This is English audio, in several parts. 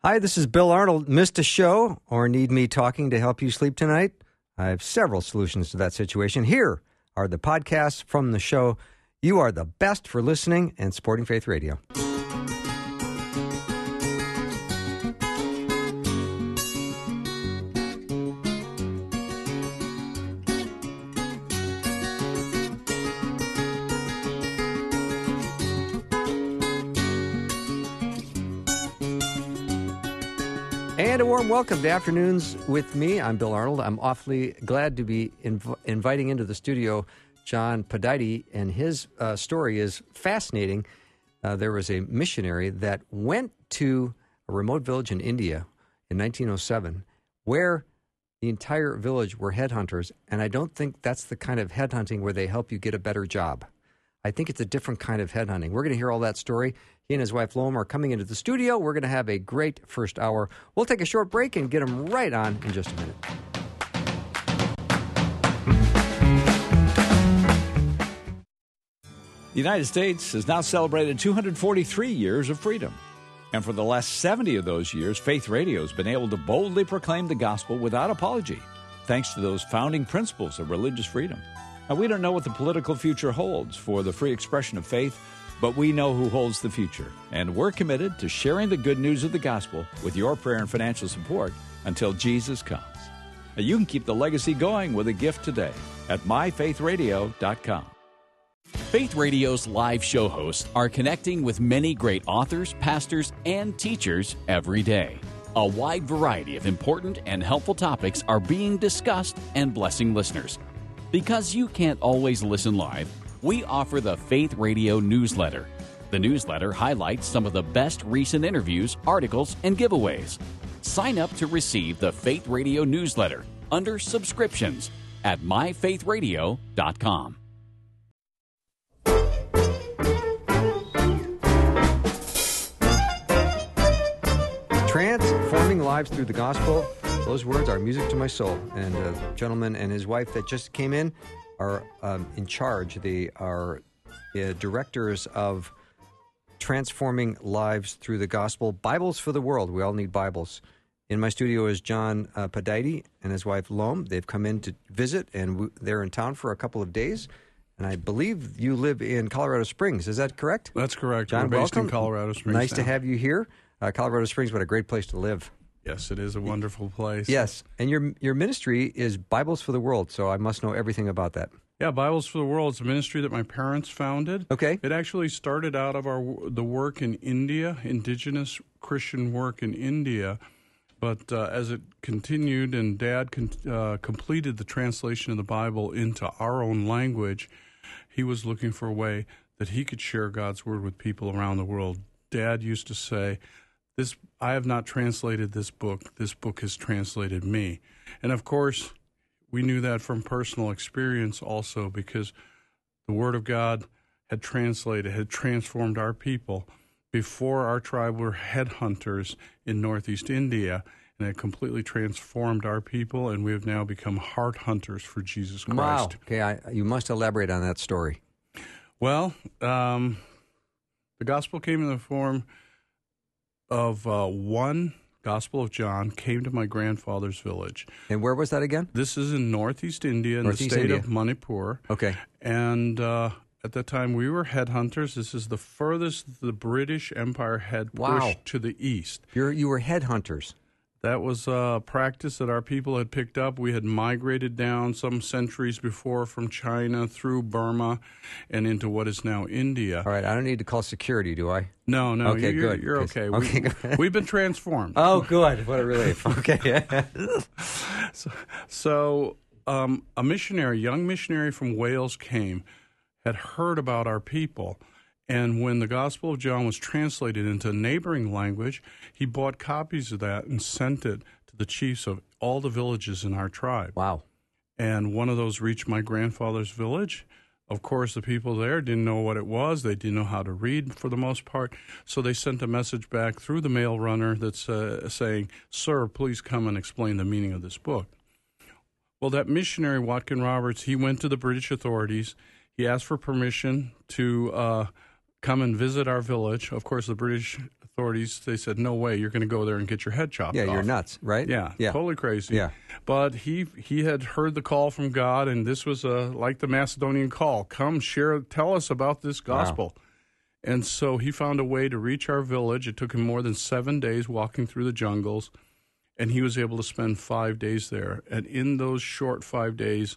Hi, this is Bill Arnold. Missed a show or need me talking to help you sleep tonight? I have several solutions to that situation. Here are the podcasts from the show. You are the best for listening and supporting Faith Radio. And a warm welcome to Afternoons with me. I'm Bill Arnold. I'm awfully glad to be inviting into the studio John Podide, and his story is fascinating. There was a missionary that went to a remote village in India in 1907 where the entire village were headhunters, and I don't think that's the kind of headhunting where they help you get a better job. I think it's a different kind of headhunting. We're going to hear all that story. He and his wife, Loam, are coming into the studio. We're going to have a great first hour. We'll take a short break and get them right on in just a minute. The United States has now celebrated 243 years of freedom. And for the last 70 of those years, Faith Radio has been able to boldly proclaim the gospel without apology, thanks to those founding principles of religious freedom. Now, we don't know what the political future holds for the free expression of faith, but we know who holds the future. And we're committed to sharing the good news of the gospel with your prayer and financial support until Jesus comes. Now, you can keep the legacy going with a gift today at myfaithradio.com. Faith Radio's live show hosts are connecting with many great authors, pastors, and teachers every day. A wide variety of important and helpful topics are being discussed and blessing listeners. Because you can't always listen live, we offer the Faith Radio newsletter. The newsletter highlights some of the best recent interviews, articles, and giveaways. Sign up to receive the Faith Radio newsletter under subscriptions at myfaithradio.com. Transforming lives through the gospel. Those words are music to my soul. And the gentleman and his wife that just came in are in charge. They are directors of Transforming Lives Through the Gospel. Bibles for the World. We all need Bibles. In my studio is John Podide and his wife Loam. They've come in to visit, and they're in town for a couple of days. And I believe you live in Colorado Springs. Is that correct? That's correct. John, we're based welcome. in Colorado Springs. Nice now. to have you here. Colorado Springs, what a great place to live. Yes, it is a wonderful place. Yes, and your ministry is Bibles for the World, so I must know everything about that. Yeah, Bibles for the World is a ministry that my parents founded. Okay. It actually started out of the work in India, indigenous Christian work in India, but as it continued and Dad completed the translation of the Bible into our own language, he was looking for a way that he could share God's Word with people around the world. Dad used to say, I have not translated this book has translated me. And of course, we knew that from personal experience also, because the Word of God had transformed our people. Before, our tribe were headhunters in northeast India, and it completely transformed our people, and we have now become heart hunters for Jesus Christ. Wow. Okay, you must elaborate on that story. Well, the gospel came in the form of one Gospel of John came to my grandfather's village. And where was that again? This is in northeast India, in the state of Manipur. Okay. And at that time, we were headhunters. This is the furthest the British Empire had pushed to the east. You were headhunters. That was a practice that our people had picked up. We had migrated down some centuries before from China through Burma and into what is now India. All right, I don't need to call security, do I? No. Okay, you're, good. You're okay. Okay, good. We've been transformed. Oh, good. What a relief. Okay. So a young missionary from Wales came, had heard about our people, and when the Gospel of John was translated into a neighboring language, he bought copies of that and sent it to the chiefs of all the villages in our tribe. Wow. And one of those reached my grandfather's village. Of course, the people there didn't know what it was. They didn't know how to read for the most part. So they sent a message back through the mail runner that's saying, "Sir, please come and explain the meaning of this book." Well, that missionary, Watkin Roberts, he went to the British authorities. He asked for permission to come and visit our village. Of course, the British authorities, they said, no way, you're going to go there and get your head chopped off. Yeah, you're nuts, right? Yeah, totally crazy. Yeah. But he had heard the call from God, and this was like the Macedonian call. Come, tell us about this gospel. Wow. And so he found a way to reach our village. It took him more than 7 days walking through the jungles, and he was able to spend 5 days there. And in those short 5 days,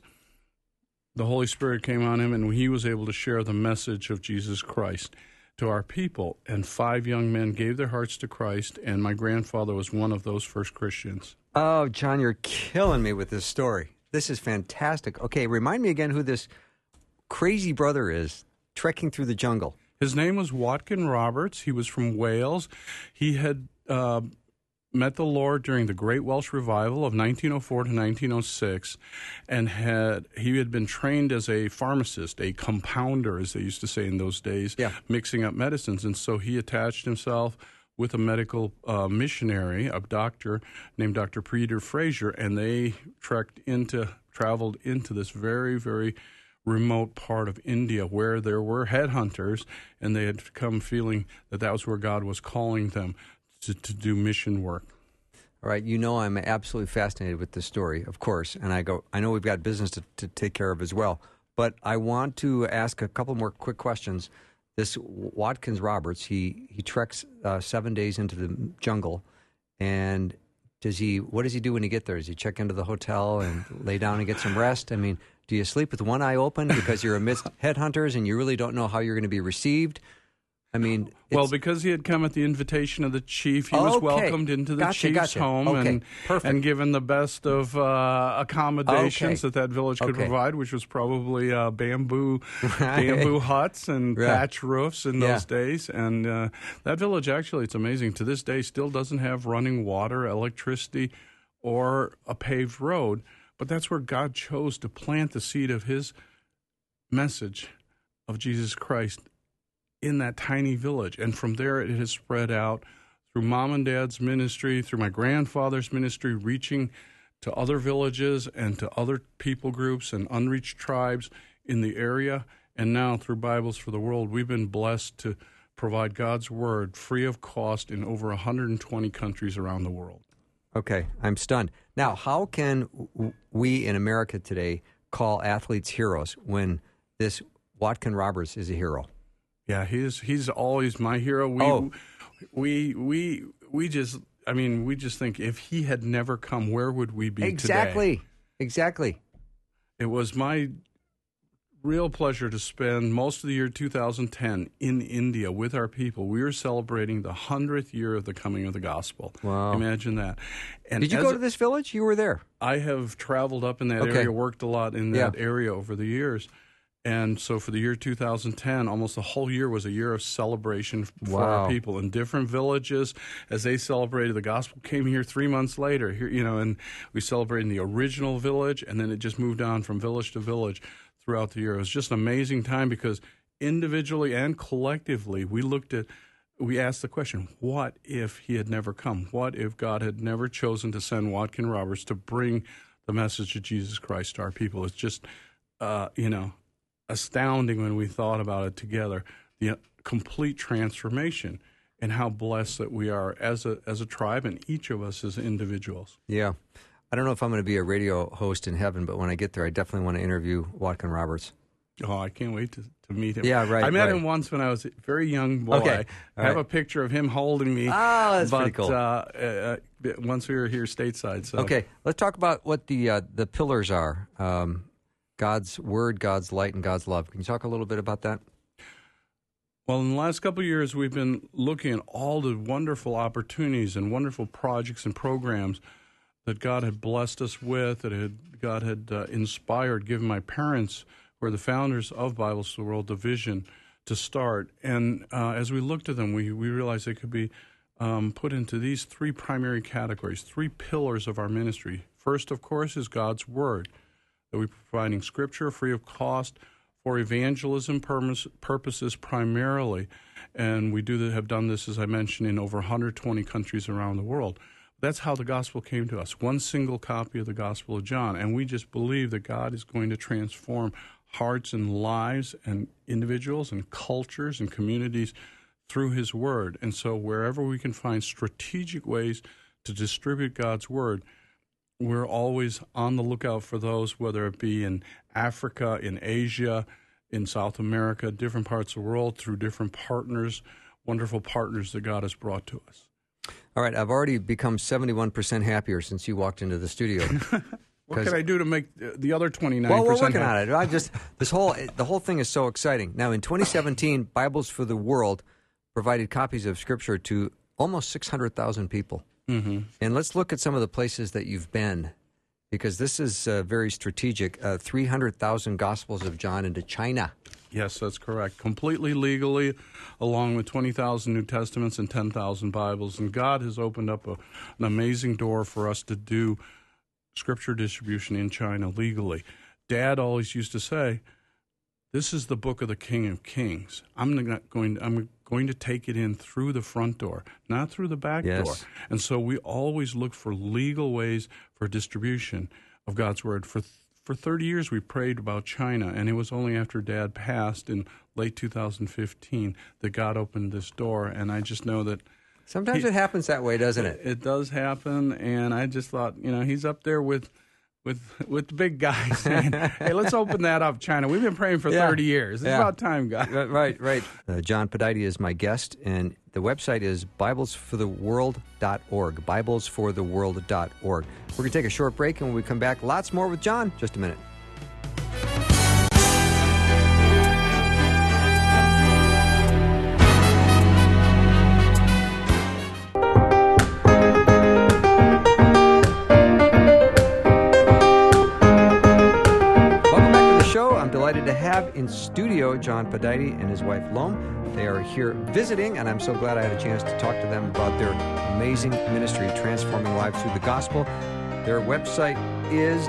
the Holy Spirit came on him, and he was able to share the message of Jesus Christ to our people. And 5 young men gave their hearts to Christ, and my grandfather was one of those first Christians. Oh, John, you're killing me with this story. This is fantastic. Okay, remind me again who this crazy brother is trekking through the jungle. His name was Watkin Roberts. He was from Wales. He had met the Lord during the Great Welsh Revival of 1904 to 1906, and he had been trained as a pharmacist, a compounder, as they used to say in those days, mixing up medicines. And so he attached himself with a medical missionary, a doctor named Dr. Peter Fraser, and they traveled into this very, very remote part of India where there were headhunters, and they had come feeling that was where God was calling them to do mission work. All right, I'm absolutely fascinated with this story, of course, and I know we've got business to take care of as well, but I want to ask a couple more quick questions. This Watkins Roberts, he treks 7 days into the jungle, and what does he do when he gets there? Does he check into the hotel and lay down and get some rest? I mean, do you sleep with one eye open because you're amidst headhunters and you really don't know how you're going to be received? I mean, well, because he had come at the invitation of the chief, he was welcomed into the chief's home and given the best of accommodations that village could provide, which was probably bamboo huts and thatch roofs in those days. And that village, actually, it's amazing, to this day still doesn't have running water, electricity, or a paved road. But that's where God chose to plant the seed of his message of Jesus Christ in that tiny village. And from there, it has spread out through Mom and Dad's ministry, through my grandfather's ministry, reaching to other villages and to other people groups and unreached tribes in the area. And now, through Bibles for the World, we've been blessed to provide God's Word free of cost in over 120 countries around the world. Okay, I'm stunned. Now, how can we in America today call athletes heroes when this Watkin Roberts is a hero? Yeah, he's always my hero. We just think if he had never come, where would we be today? Exactly. It was my real pleasure to spend most of the year 2010 in India with our people. We were celebrating the 100th year of the coming of the gospel. Wow. Imagine that. And did you go to this village? You were there. I have traveled up in that area, worked a lot in that area over the years. And so for the year 2010, almost the whole year was a year of celebration for our people in different villages. As they celebrated, the gospel came here 3 months later, and we celebrated in the original village, and then it just moved on from village to village throughout the year. It was just an amazing time because individually and collectively, we asked the question, what if he had never come? What if God had never chosen to send Watkin Roberts to bring the message of Jesus Christ to our people? It's just, astounding when we thought about it together, the complete transformation and how blessed that we are as a tribe and each of us as individuals. Yeah. I don't know if I'm going to be a radio host in heaven, but when I get there, I definitely want to interview Watkin Roberts. Oh, I can't wait to meet him. Yeah, right. I met him once when I was a very young boy. Okay. I have a picture of him holding me. Oh, that's pretty cool. Once we were here stateside. So. Okay, let's talk about what the pillars are. God's Word, God's light, and God's love. Can you talk a little bit about that? Well, in the last couple of years, we've been looking at all the wonderful opportunities and wonderful projects and programs that God had blessed us with, that God had inspired, given my parents, who are the founders of Bibles for the World, the vision to start. And as we looked at them, we realized they could be put into these 3 primary categories, 3 pillars of our ministry. First, of course, is God's Word. That we're providing Scripture free of cost for evangelism purposes primarily. And we have done this, as I mentioned, in over 120 countries around the world. That's how the gospel came to us, one single copy of the Gospel of John. And we just believe that God is going to transform hearts and lives and individuals and cultures and communities through His Word. And so wherever we can find strategic ways to distribute God's Word, we're always on the lookout for those, whether it be in Africa, in Asia, in South America, different parts of the world, through different partners, wonderful partners that God has brought to us. All right, I've already become 71% happier since you walked into the studio. What can I do to make the other 29%? Well, we're working on it. The whole thing is so exciting. Now, in 2017, Bibles for the World provided copies of Scripture to almost 600,000 people. Mm-hmm. And let's look at some of the places that you've been, because this is very strategic. 300,000 Gospels of John into China. Yes, that's correct. Completely legally, along with 20,000 New Testaments and 10,000 Bibles. And God has opened up an amazing door for us to do Scripture distribution in China legally. Dad always used to say, "This is the book of the King of Kings. I'm going to take it in through the front door, not through the back door." And so we always look for legal ways for distribution of God's Word. For 30 years we prayed about China, and it was only after Dad passed in late 2015 that God opened this door. And I just know that sometimes it happens that way, doesn't it? It does happen, and I just thought, he's up there with the big guys saying, "Hey, let's open that up, China. We've been praying for 30 years. It's about time, God." Right. John Podide is my guest, and the website is biblesfortheworld.org, biblesfortheworld.org. We're going to take a short break, and when we come back, lots more with John. Just a minute. Delighted to have in studio John Podide and his wife Loam. They are here visiting, and I'm so glad I had a chance to talk to them about their amazing ministry, transforming lives through the gospel. Their website is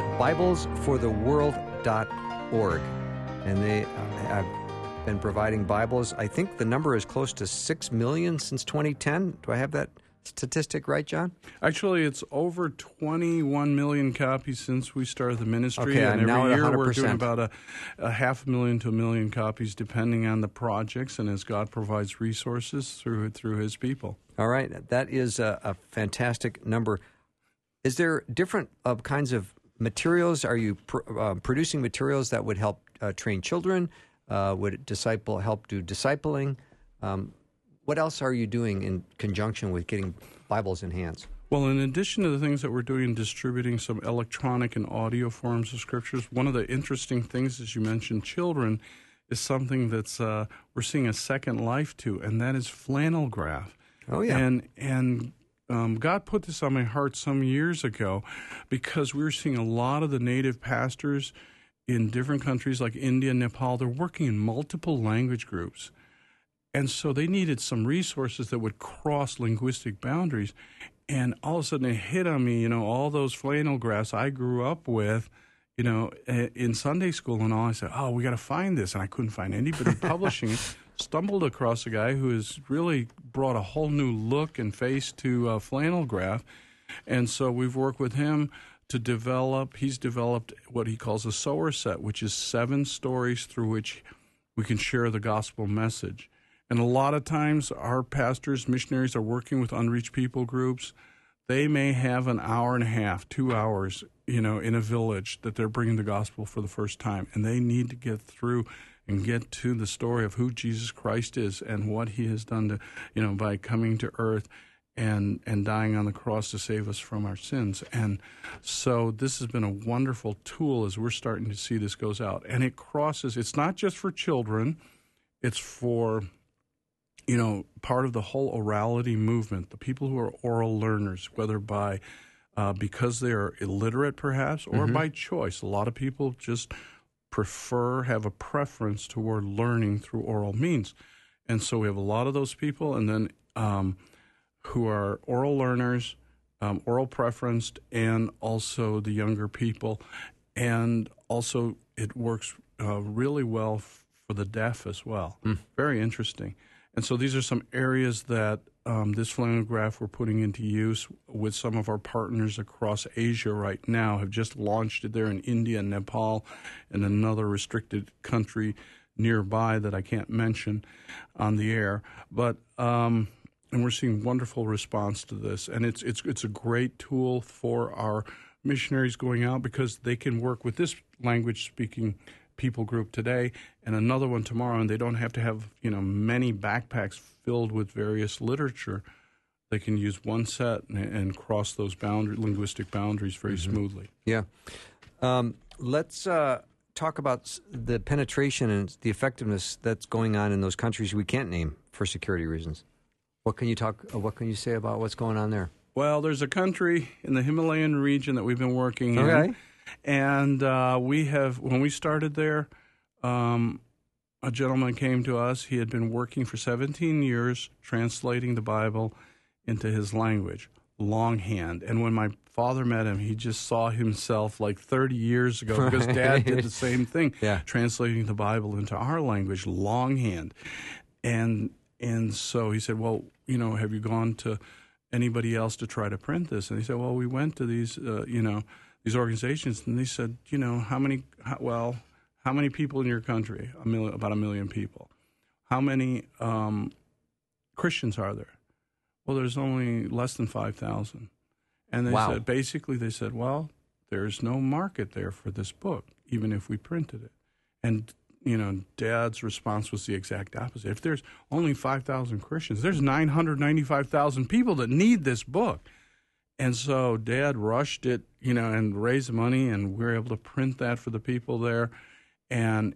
biblesfortheworld.org, and they have been providing Bibles. I think the number is close to 6 million since 2010. Do I have that statistic right, John? Actually, it's over 21 million copies since we started the ministry. Okay, and now every at year 100%. we're doing about a 500,000 to 1 million copies, depending on the projects and as God provides resources through His people. All right, that is a fantastic number. Is there different kinds of materials? Are you producing materials that would help train children? Would it help do discipling? What else are you doing in conjunction with getting Bibles in hands? Well, in addition to the things that we're doing, distributing some electronic and audio forms of Scriptures, one of the interesting things, as you mentioned, children, is something that's we're seeing a second life to, and that is flannel graph. Oh, yeah. And God put this on my heart some years ago because we were seeing a lot of the native pastors in different countries like India and Nepal. They're working in multiple language groups. And so they needed some resources that would cross linguistic boundaries. And all of a sudden it hit on me, all those flannel graphs I grew up with, in Sunday school and all. I said, we got to find this. And I couldn't find anybody publishing it. Stumbled across a guy who has really brought a whole new look and face to flannel graph. And so we've worked with him to he's developed what he calls a sower set, which is 7 stories through which we can share the gospel message. And a lot of times our pastors, missionaries are working with unreached people groups. They may have an hour and a half, 2 hours, in a village that they're bringing the gospel for the first time. And they need to get through and get to the story of who Jesus Christ is and what He has done to, by coming to earth and dying on the cross to save us from our sins. And so this has been a wonderful tool as we're starting to see this goes out. And it's not just for children, it's for part of the whole orality movement, the people who are oral learners, whether because they are illiterate perhaps or by choice. A lot of people just have a preference toward learning through oral means. And so we have a lot of those people, and then who are oral learners, oral preferenced, and also the younger people. And also it works really well for the deaf as well. Very interesting. And so these are some areas that this flannel graph we're putting into use with some of our partners across Asia right now. Have just launched it there in India and Nepal and another restricted country nearby that I can't mention on the air. But and we're seeing wonderful response to this, and it's a great tool for our missionaries going out because they can work with this language-speaking people group today and another one tomorrow, and they don't have to have many backpacks filled with various literature. They can use one set and cross those linguistic boundaries very smoothly. Yeah. Let's talk about the penetration and the effectiveness that's going on in those countries we can't name for security reasons. What can you say about what's going on there? Well, there's a country in the Himalayan region that we've been working in, and when we started there, a gentleman came to us. He had been working for 17 years translating the Bible into his language, longhand. And when my father met him, he just saw himself like 30 years ago because Dad did the same thing, translating the Bible into our language, longhand. And so he said, well, have you gone to anybody else to try to print this? And he said, well, we went to these, these organizations, and they said, how many people in your country? About 1 million people. How many Christians are there? Well, there's only less than 5,000. And they said, well, there's no market there for this book, even if we printed it. And, Dad's response was the exact opposite. If there's only 5,000 Christians, there's 995,000 people that need this book. And so Dad rushed it, and raised the money, and we were able to print that for the people there. And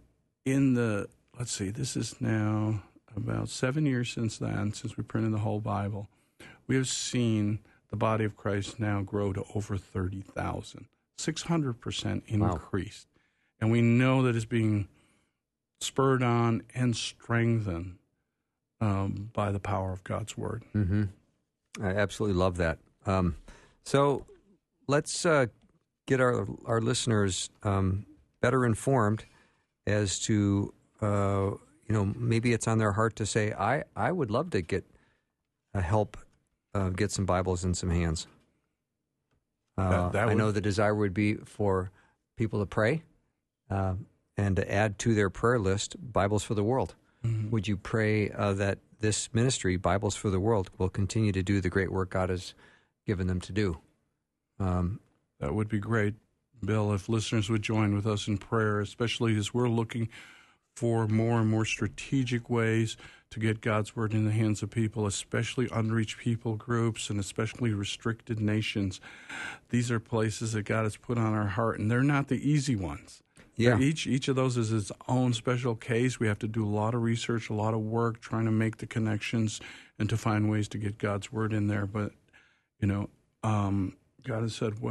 this is now about 7 years since we printed the whole Bible. We have seen the body of Christ now grow to over 30,000, 600% increased. Wow. And we know that it's being spurred on and strengthened by the power of God's Word. Mm-hmm. I absolutely love that. So let's get our listeners better informed as to, maybe it's on their heart to say, I would love to get help get some Bibles in some hands. I know the desire would be for people to pray and to add to their prayer list Bibles for the World. Mm-hmm. Would you pray that this ministry, Bibles for the World, will continue to do the great work God has given them to do? That would be great, Bill, if listeners would join with us in prayer, especially as we're looking for more and more strategic ways to get God's Word in the hands of people, especially unreached people groups and especially restricted nations. These are places that God has put on our heart, and they're not the easy ones. Yeah. Each of those is its own special case. We have to do a lot of research, a lot of work, trying to make the connections and to find ways to get God's Word in there. But, God has said,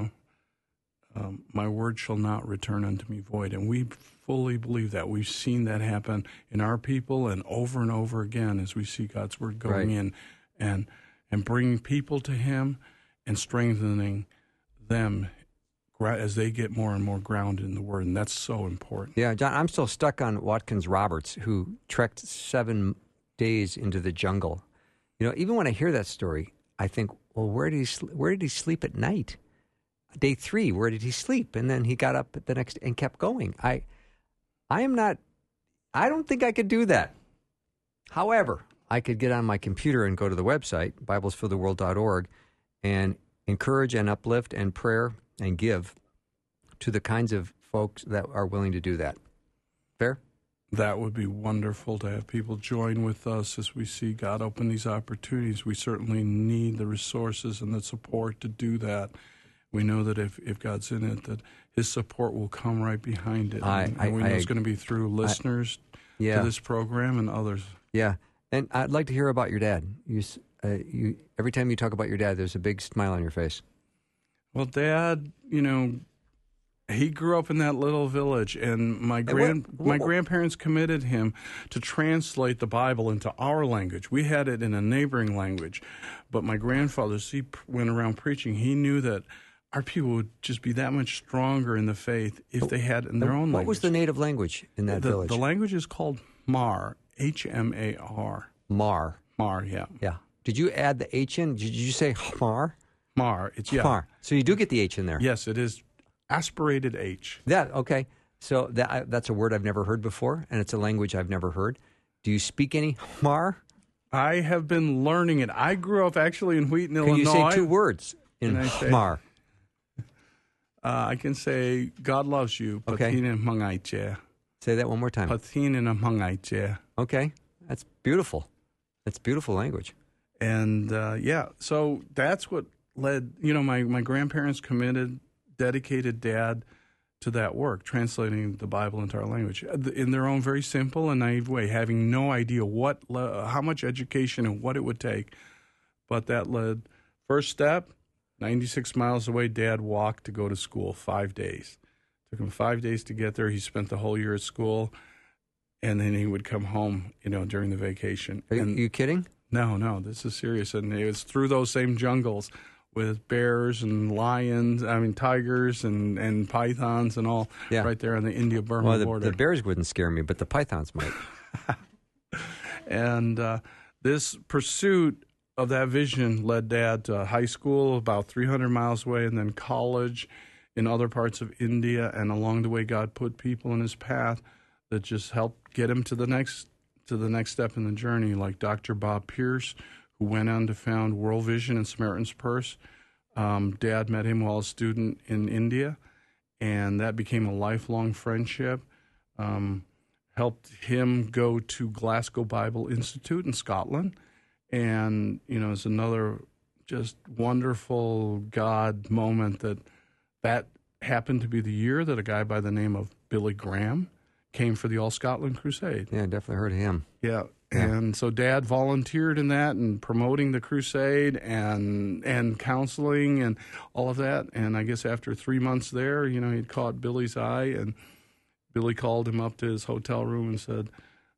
my word shall not return unto me void. And we fully believe that. We've seen that happen in our people and over again as we see God's Word going in and bringing people to Him and strengthening them as they get more and more grounded in the Word. And that's so important. Yeah, John, I'm still stuck on Watkins Roberts, who trekked 7 days into the jungle. Even when I hear that story, I think, well, where did he sleep at night? Day 3, where did he sleep? And then he got up the next and kept going. I don't think I could do that. However, I could get on my computer and go to the website, biblesfortheworld.org, and encourage and uplift and prayer and give to the kinds of folks that are willing to do that. Fair? That would be wonderful to have people join with us as we see God open these opportunities. We certainly need the resources and the support to do that. We know that if God's in it, that His support will come right behind it. And we know it's going to be through listeners to this program and others. Yeah, and I'd like to hear about your dad. You every time you talk about your dad, there's a big smile on your face. Well, Dad, he grew up in that little village, and my grandparents committed him to translate the Bible into our language. We had it in a neighboring language, but my grandfather, as he went around preaching, he knew that our people would just be that much stronger in the faith if they had it in their own language. What was the native language in that village? The language is called Mar, H-M-A-R. Mar. Mar, yeah. Yeah. Did you add the H in? Did you say Mar? Mar, it's, yeah. Mar. So you do get the H in there. Yes, it is aspirated H. Okay. So that's a word I've never heard before, and it's a language I've never heard. Do you speak any Khmer? I have been learning it. I grew up actually in Wheaton, Can Illinois. you say 2 words in Khmer? I can say, God loves you. Okay. Say that one more time. Okay. That's beautiful. That's beautiful language. And, so that's what led, my grandparents committed, dedicated Dad to that work, translating the Bible into our language in their own very simple and naive way, having no idea how much education and what it would take. But that led, first step, 96 miles away, Dad walked to go to school 5 days. Took him 5 days to get there. He spent the whole year at school, and then he would come home, during the vacation. Are you kidding? No, this is serious. And it was through those same jungles with bears and lions, tigers and pythons and all, right there on the India-Burma border. The bears wouldn't scare me, but the pythons might. And this pursuit of that vision led Dad to high school about 300 miles away, and then college in other parts of India. And along the way, God put people in his path that just helped get him to the next step in the journey, like Dr. Bob Pierce, who went on to found World Vision and Samaritan's Purse. Dad met him while a student in India, and that became a lifelong friendship. Helped him go to Glasgow Bible Institute in Scotland, and it's another just wonderful God moment that happened to be the year that a guy by the name of Billy Graham came for the All Scotland Crusade. Yeah, I definitely heard of him. Yeah. And so Dad volunteered in that and promoting the crusade and counseling and all of that. And I guess after 3 months there, he'd caught Billy's eye, and Billy called him up to his hotel room and said,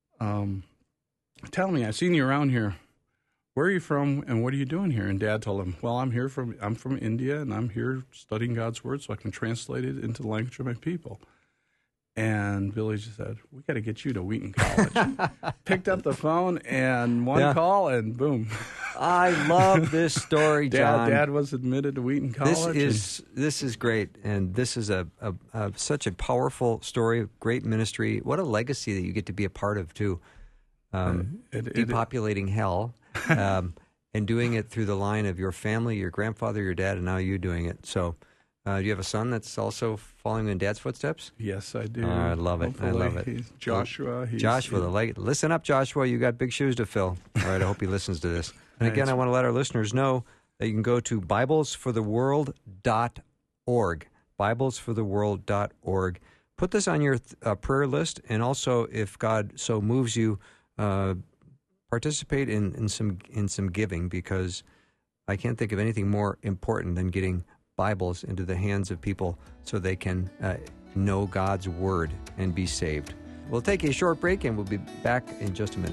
tell me, I've seen you around here. Where are you from and what are you doing here? And Dad told him, well, I'm from India, and I'm here studying God's Word so I can translate it into the language of my people. And Billy just said, we got to get you to Wheaton College. Picked up the phone and one call, and boom. I love this story, John. Dad was admitted to Wheaton College. This is great, and this is such a powerful story, great ministry. What a legacy that you get to be a part of, too. Depopulating hell, and doing it through the line of your family, your grandfather, your dad, and now you doing it. So do you have a son that's also following in Dad's footsteps? Yes, I do. I love it. Hopefully, I love it. He's Joshua. Listen up, Joshua. You got big shoes to fill. All right, I hope he listens to this. And again, I want to let our listeners know that you can go to BiblesForTheWorld.org. BiblesForTheWorld.org. Put this on your prayer list, and also, if God so moves you, participate in some giving, because I can't think of anything more important than getting Bibles into the hands of people so they can know God's Word and be saved. We'll take a short break, and we'll be back in just a minute.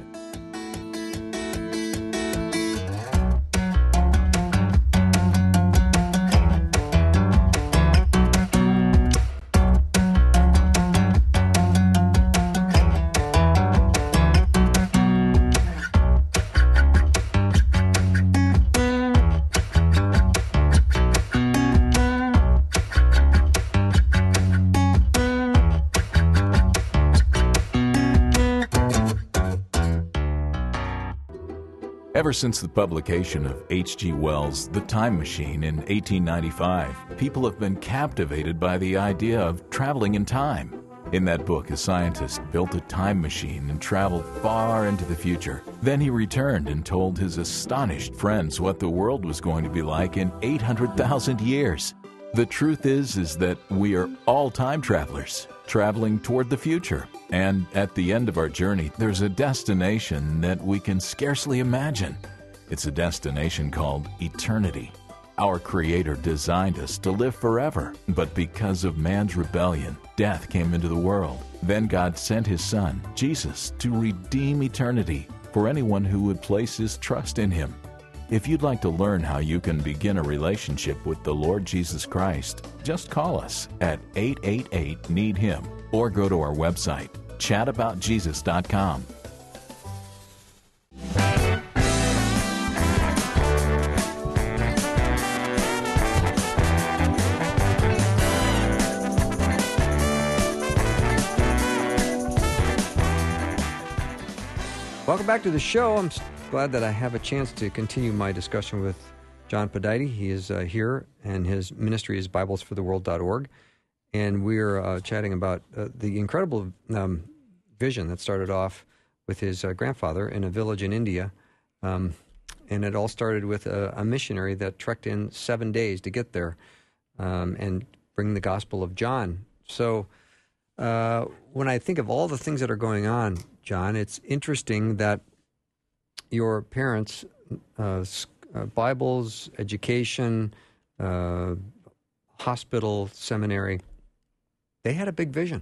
Ever since the publication of H.G. Wells' The Time Machine in 1895, people have been captivated by the idea of traveling in time. In that book, a scientist built a time machine and traveled far into the future. Then he returned and told his astonished friends what the world was going to be like in 800,000 years. The truth is that we are all time travelers, traveling toward the future. And at the end of our journey, there's a destination that we can scarcely imagine. It's a destination called eternity. Our Creator designed us to live forever, but because of man's rebellion, death came into the world. Then God sent His Son, Jesus, to redeem eternity for anyone who would place his trust in Him. If you'd like to learn how you can begin a relationship with the Lord Jesus Christ, just call us at 888-NEED-HIM or go to our website, chataboutjesus.com. Welcome back to the show. I'm glad that I have a chance to continue my discussion with John Pudaite. He is here, and his ministry is biblesfortheworld.org. And we're chatting about the incredible vision that started off with his grandfather in a village in India. And it all started with a missionary that trekked in 7 days to get there and bring the Gospel of John. So when I think of all the things that are going on, John, it's interesting that your parents, Bibles, education, hospital, seminary, they had a big vision.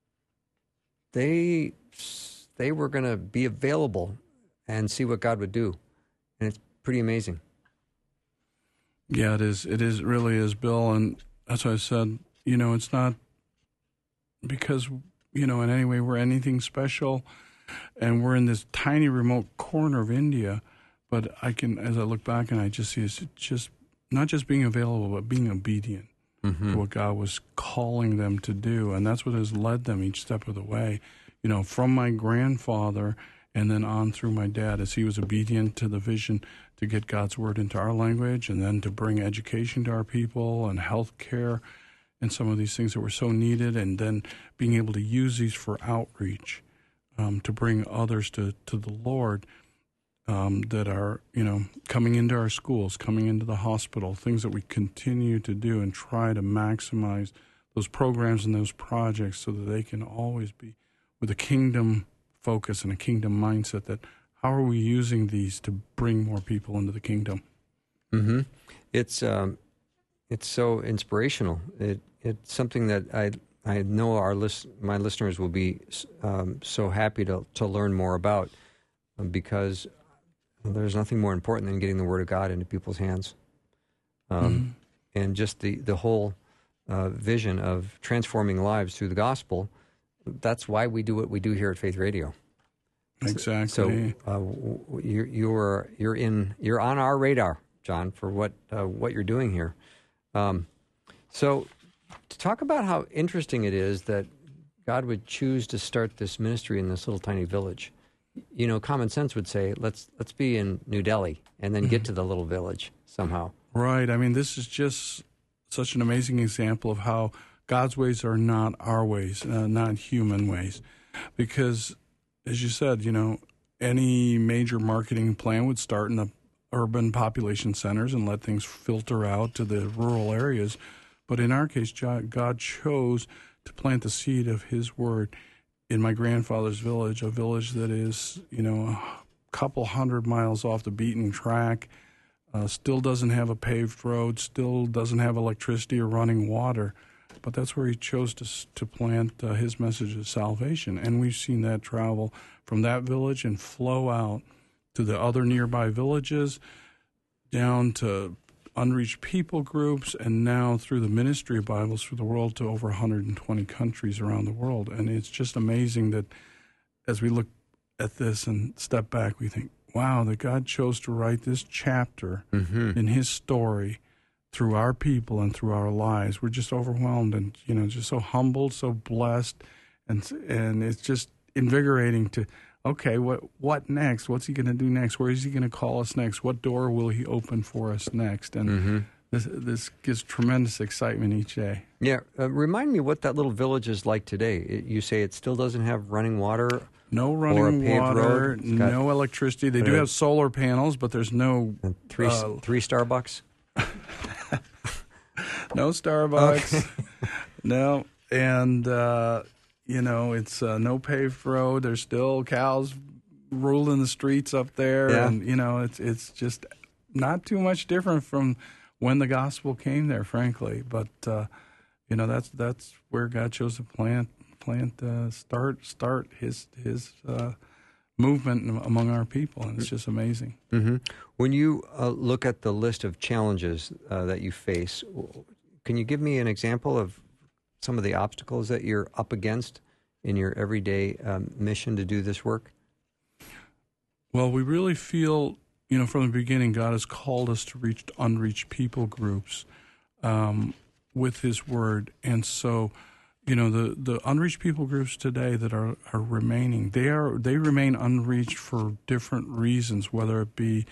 They were going to be available and see what God would do. And it's pretty amazing. Yeah, it is. It really is, Bill. And that's why I said, it's not because, in any way we're anything special and we're in this tiny remote corner of India. But as I look back and I just see it's just not just being available, but being obedient to what God was calling them to do. And that's what has led them each step of the way, from my grandfather and then on through my dad, as he was obedient to the vision to get God's word into our language and then to bring education to our people and health care and some of these things that were so needed, and then being able to use these for outreach to bring others to the Lord that are, coming into our schools, coming into the hospital, things that we continue to do and try to maximize those programs and those projects so that they can always be with a kingdom focus and a kingdom mindset. That how are we using these to bring more people into the kingdom? Mm-hmm. It's so inspirational. It's something that I know my listeners will be so happy to learn more about, because there's nothing more important than getting the Word of God into people's hands, and just the whole vision of transforming lives through the gospel. That's why we do what we do here at Faith Radio. Exactly. So you're on our radar, John, for what you're doing here. So to talk about how interesting it is that God would choose to start this ministry in this little tiny village. Common sense would say, let's be in New Delhi and then get to the little village somehow. Right. I mean, this is just such an amazing example of how God's ways are not our ways, not human ways. Because, as you said, any major marketing plan would start in the urban population centers and let things filter out to the rural areas. But in our case, God chose to plant the seed of His Word in my grandfather's village, a village that is, a couple 100 miles off the beaten track, still doesn't have a paved road, still doesn't have electricity or running water. But that's where He chose to plant His message of salvation. And we've seen that travel from that village and flow out to the other nearby villages, down to unreached people groups, and now through the ministry of Bibles for the World to over 120 countries around the world. And it's just amazing that as we look at this and step back, we think, wow, that God chose to write this chapter in His story through our people and through our lives. We're just overwhelmed and, just so humbled, so blessed. And it's just invigorating to, okay, what next? What's He going to do next? Where is He going to call us next? What door will He open for us next? And this gives tremendous excitement each day. Yeah. Remind me what that little village is like today. You say it still doesn't have running water? No running water, no electricity. They do have solar panels, but there's no... Three Starbucks? No Starbucks. No. And... it's no paved road. There's still cows ruling the streets up there. Yeah. And, it's just not too much different from when the gospel came there, frankly. But, that's where God chose to start his movement among our people. And it's just amazing. Mm-hmm. When you look at the list of challenges that you face, can you give me an example of some of the obstacles that you're up against in your everyday mission to do this work? Well, we really feel, from the beginning, God has called us to reach unreached people groups with His Word. And so the unreached people groups today that are remaining, they remain unreached for different reasons, whether it be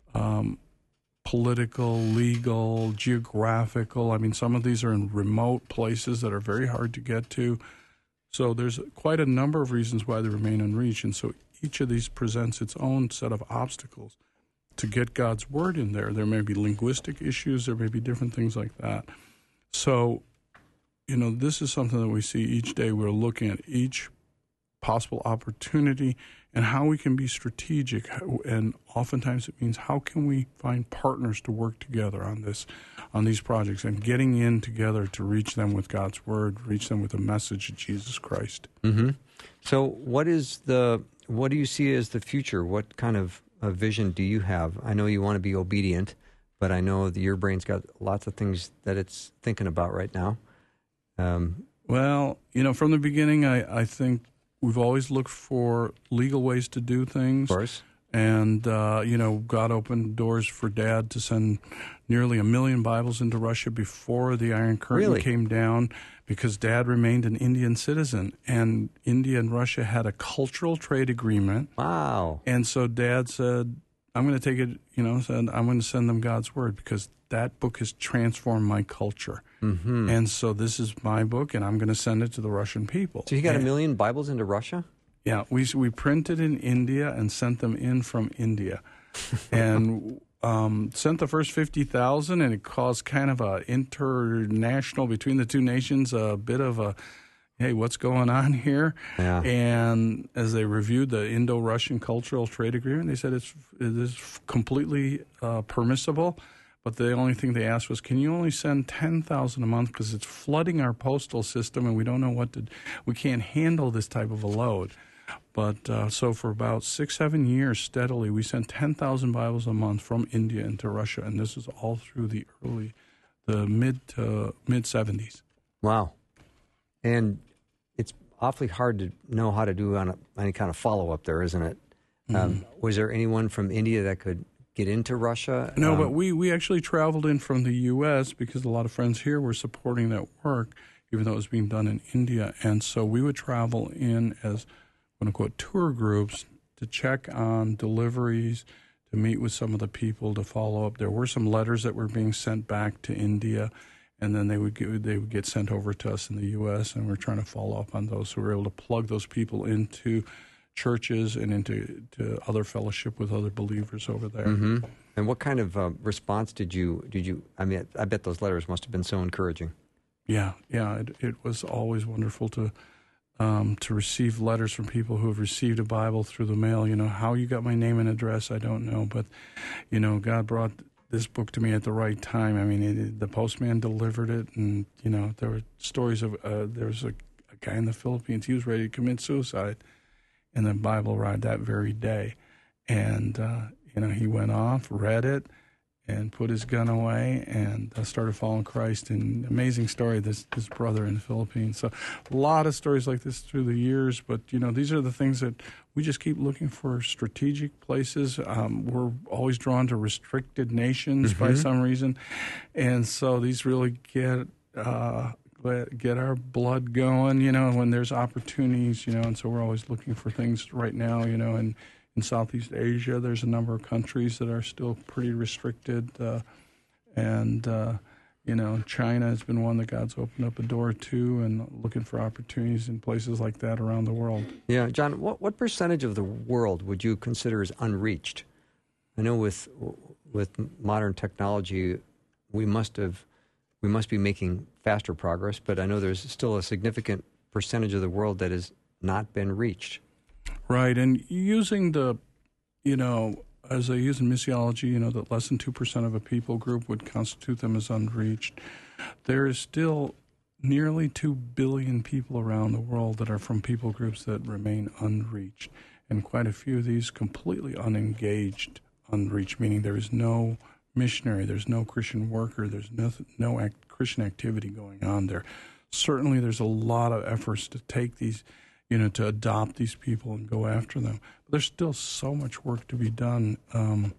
political, legal, geographical. I mean, some of these are in remote places that are very hard to get to. So there's quite a number of reasons why they remain unreached. And so each of these presents its own set of obstacles to get God's word in there. There may be linguistic issues. There may be different things like that. So, this is something that we see each day. We're looking at each possible opportunity and how we can be strategic. And oftentimes it means how can we find partners to work together on these projects and getting in together to reach them with God's word, reach them with the message of Jesus Christ. Mm-hmm. So what do you see as the future? What kind of vision do you have? I know you want to be obedient, but I know that your brain's got lots of things that it's thinking about right now. Well, from the beginning, I think we've always looked for legal ways to do things. Of course. And, God opened doors for Dad to send nearly 1 million Bibles into Russia before the Iron Curtain came down, because Dad remained an Indian citizen. And India and Russia had a cultural trade agreement. Wow. And so Dad said, I'm going to take it, said, I'm going to send them God's word because that book has transformed my culture. Mm-hmm. And so this is my book, and I'm going to send it to the Russian people. So you got 1 million Bibles into Russia? Yeah, we printed in India and sent them in from India, and sent the first 50,000, and it caused kind of a international, between the two nations, a bit of a, hey, what's going on here? Yeah. And as they reviewed the Indo-Russian Cultural Trade Agreement, they said it is completely permissible. But the only thing they asked was, can you only send 10,000 a month because it's flooding our postal system and we don't know we can't handle this type of a load. But so for about 6-7 years steadily, we sent 10,000 Bibles a month from India into Russia, and this is all through the mid 70s. Wow. And it's awfully hard to know how to do any kind of follow-up there, isn't it? Mm-hmm. Was there anyone from India that could get into Russia? No, but we actually traveled in from the U.S. because a lot of friends here were supporting that work, even though it was being done in India. And so we would travel in as, quote-unquote, tour groups to check on deliveries, to meet with some of the people, to follow up. There were some letters that were being sent back to India, and then they would get sent over to us in the U.S., and we're trying to follow up on those. So we were able to plug those people into churches and into other fellowship with other believers over there. Mm-hmm. And what kind of response did you? I mean, I bet those letters must have been so encouraging. Yeah. It was always wonderful to receive letters from people who have received a Bible through the mail. How you got my name and address, I don't know, but God brought this book to me at the right time. I mean, the postman delivered it, and there were stories of there was a guy in the Philippines. He was ready to commit suicide. And the Bible arrived that very day. And, he went off, read it, and put his gun away and started following Christ. And amazing story, this brother in the Philippines. So a lot of stories like this through the years. But, these are the things that we just keep looking for, strategic places. We're always drawn to restricted nations by some reason. And so these really get our blood going, when there's opportunities, and so we're always looking for things right now, in Southeast Asia, there's a number of countries that are still pretty restricted, and China has been one that God's opened up a door to, and looking for opportunities in places like that around the world. Yeah, John, what percentage of the world would you consider as unreached? I know with modern technology, we must be making faster progress, but I know there's still a significant percentage of the world that has not been reached. Right, and using as they use in missiology, that less than 2% of a people group would constitute them as unreached. There is still nearly 2 billion people around the world that are from people groups that remain unreached, and quite a few of these completely unengaged, unreached, meaning there is no missionary, there's no Christian worker, there's no Christian activity going on there. Certainly there's a lot of efforts to take these, to adopt these people and go after them. But there's still so much work to be done, and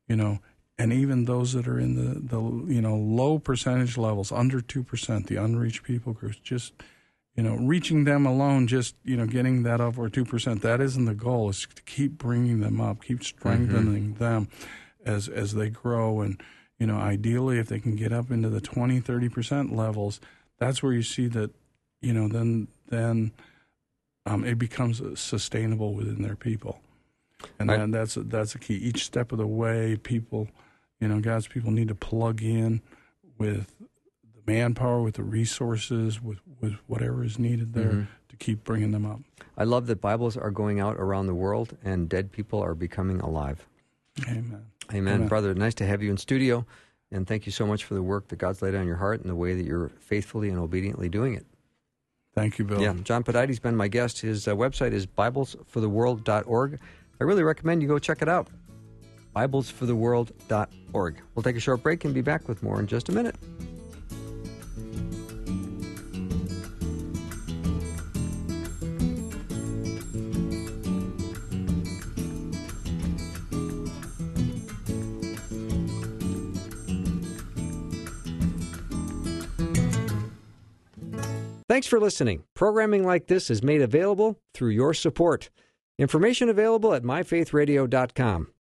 even those that are in the low percentage levels, under 2%, the unreached people groups, just, reaching them alone, just, getting that up or 2%, that isn't the goal. It's to keep bringing them up, keep strengthening them as they grow. And, ideally, if they can get up into the 20, 30% levels, that's where you see that, then it becomes sustainable within their people. And then that's a key. Each step of the way, people, God's people need to plug in with the manpower, with the resources, with whatever is needed there to keep bringing them up. I love that Bibles are going out around the world and dead people are becoming alive. Amen. Brother, nice to have you in studio, and thank you so much for the work that God's laid on your heart and the way that you're faithfully and obediently doing it. Thank you, Bill. Yeah, John Podaity's been my guest. His website is biblesfortheworld.org. I really recommend you go check it out. biblesfortheworld.org. We'll take a short break and be back with more in just a minute. Thanks for listening. Programming like this is made available through your support. Information available at myfaithradio.com.